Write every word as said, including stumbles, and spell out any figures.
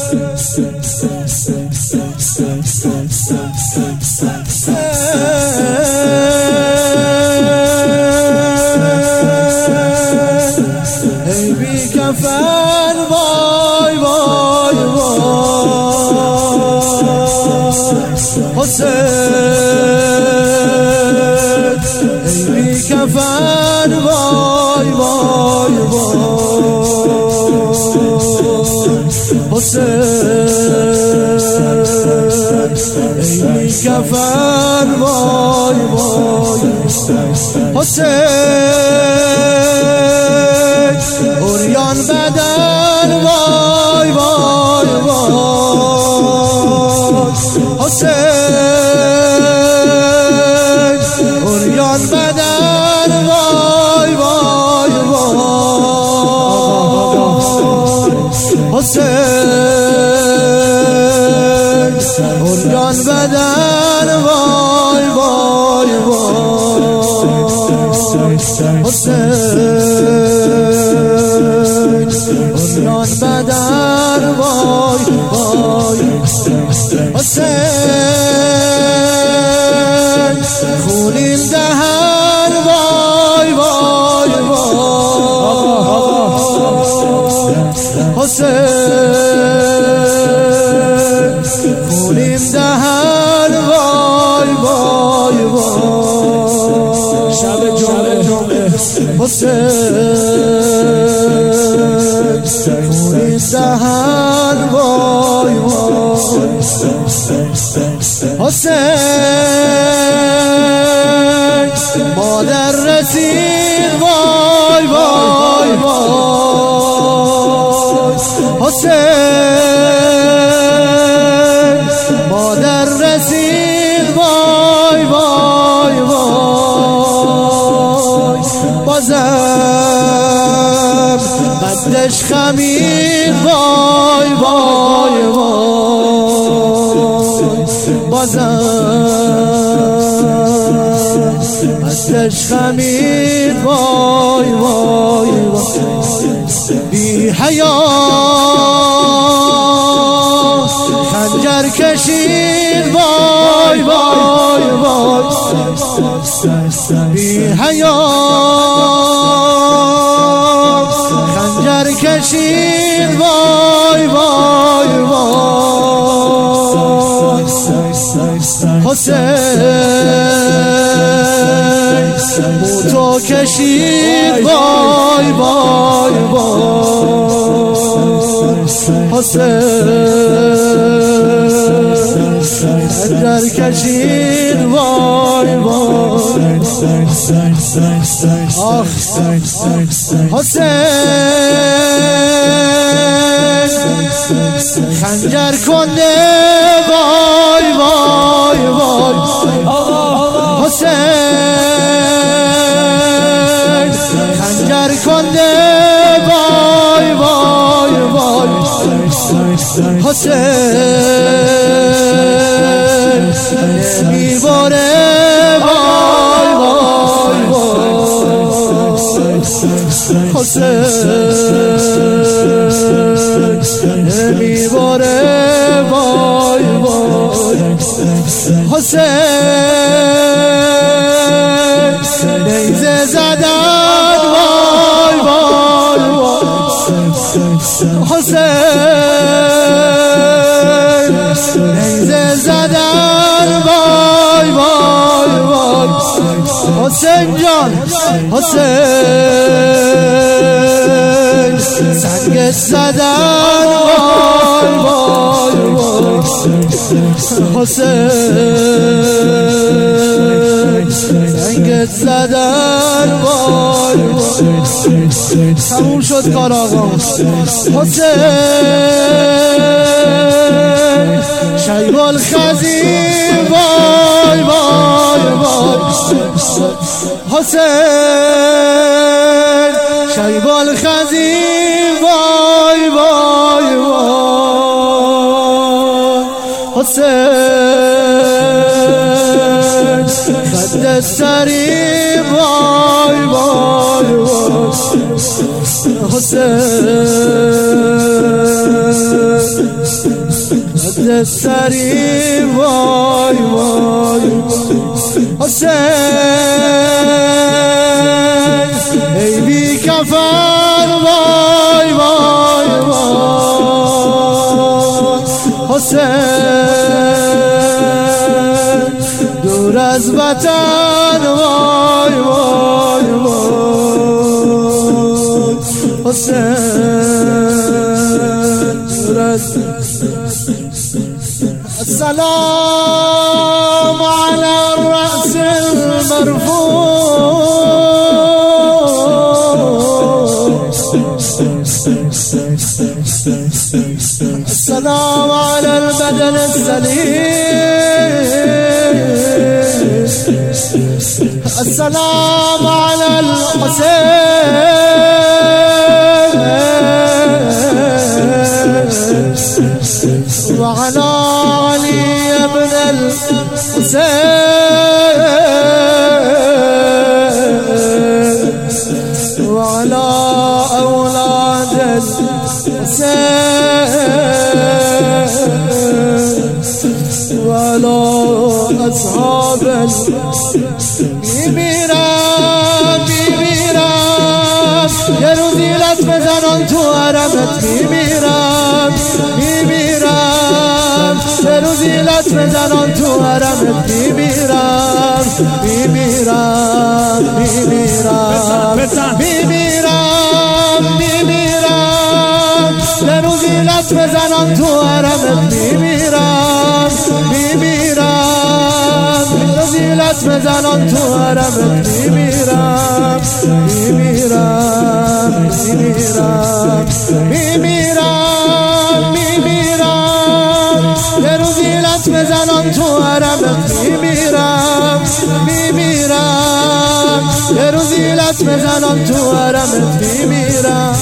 ای بی کفن وای وای وای حسین، ای بی کفن وای وای وای حسین، ای بی کفن وای وای حسین، عریان بدن وای وای وای حسین، عریان بدن وای وای وای حسین، عریان بدن وای وای وای حسین، عریان بدن وای وای حسین، خونین دهن وای وای وای حسین، خونین دهن وای وای وای شب جمعه حسین، خونین دهن وای وای حسین، مادر رسید وای وای وای حسین، مادر رسید وای وای وای بازم قدش خمید وای وای وای بازم قدش خمید وای وای وای بی حیا خنجر کشید وای وای وای بی حیا خنجر کشید وای وای وای حسین، موتو کشید وای وای وای حسین، خنجر کشید وای وای آخ حسین، خنجر کنده وای وای وای حسین، خنجر کنده وای وای وای حسین، میباره وای وای وای حسین، میباره وای وای حسین، نیزه زدن وای وای وای حسین، نیزه زدن وای وای وای حسین جان حسین، سنگ زدن وای وای وای حسین، سنگ زدن وای وای تموم شد کار آقا حسین، شیب الخزیر وای وای وای حسین، شیب الخزیر وای وای وای حسین، خد سری وای وای وای حسین، خد سری وای وای حسین ای بی کفن وای وای وای حسین دور از وطن وای وای وای حسین دور از السلام على الرأس المرفوع السلام على البدن السليم السلام على الحسين وعلى علي بن الحسين وعلى أولاد الحسين وعلى أصحاب میمیرم میمیرم یه روزی لط بزنان تو حرمت میمیرم میمیرم یه روزی لط بزنان تو حرمت میمیرم میمیرم میمیرم میمیرم میمیرم یه روزی لط بزنان تو حرمت میمیرم میمیرم لط بزنان تو حرمت میمیرم میمیرم میمیرم میمیرم میمیرم یه روزی لط بزنان تو حرمت میمیرم میمیرم یه روزی لط بزنان تو حرمت میمیرم